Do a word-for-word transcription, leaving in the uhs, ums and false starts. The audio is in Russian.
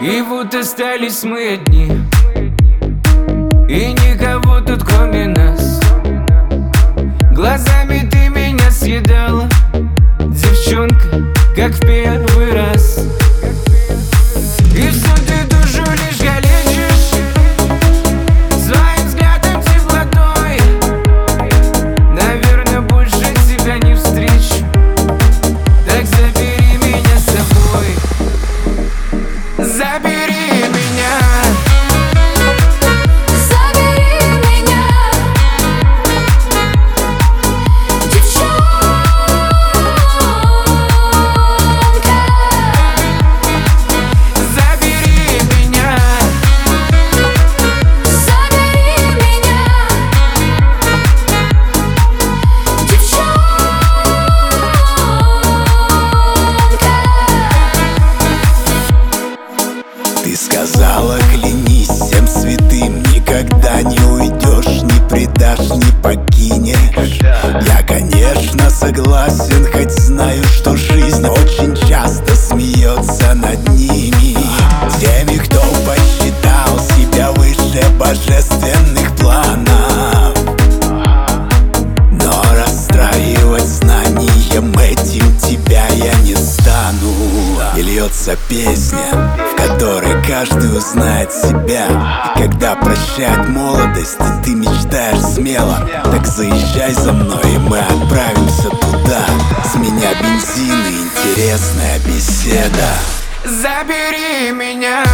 И вот остались мы одни, и никого тут кроме нас. Глазами ты меня съедала, девчонка, как в первый раз. И все ты душу лишь калечишь своим взглядом, теплотой. Наверное, больше тебя не встречу, так забери меня с собой. Забери меня. Ты сказала, клянись всем святым, никогда не уйдешь, не предашь, не покинешь. Я, конечно, согласен, хоть знаю, что жизнь очень часто смеется над ними, теми, кто посчитал себя выше божественных планов. Но расстраивать знанием этим тебя я не стану. И льется песня, в которой каждый узнает себя. И когда прощает молодость, и ты мечтаешь смело, так заезжай за мной, и мы отправимся туда. С меня бензин и интересная беседа. Забери меня.